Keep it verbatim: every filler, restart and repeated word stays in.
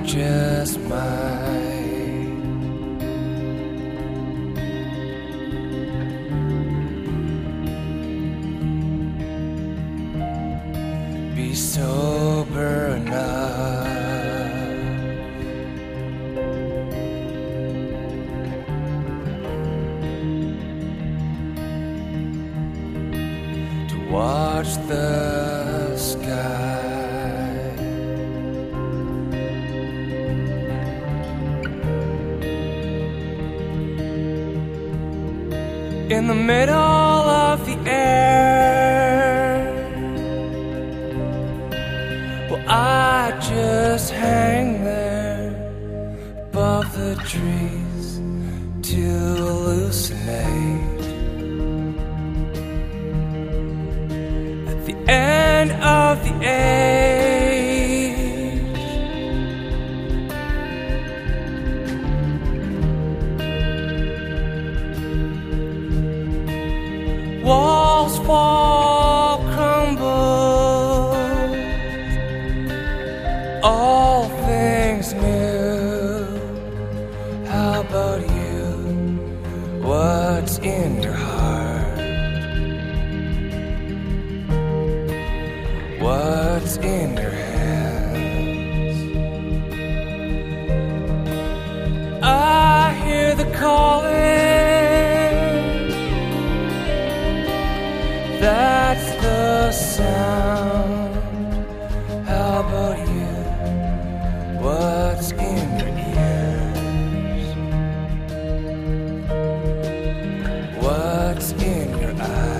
just might be sober enough to watch the sky. In the middle of the air, well, I just hang there above the trees to hallucinate. At the end of the age, walls fall, crumble, all things new. How about you? What's in your heart? What's in your hands? I hear the calling. That's the sound. How about you? What's in your ears? What's in your eyes?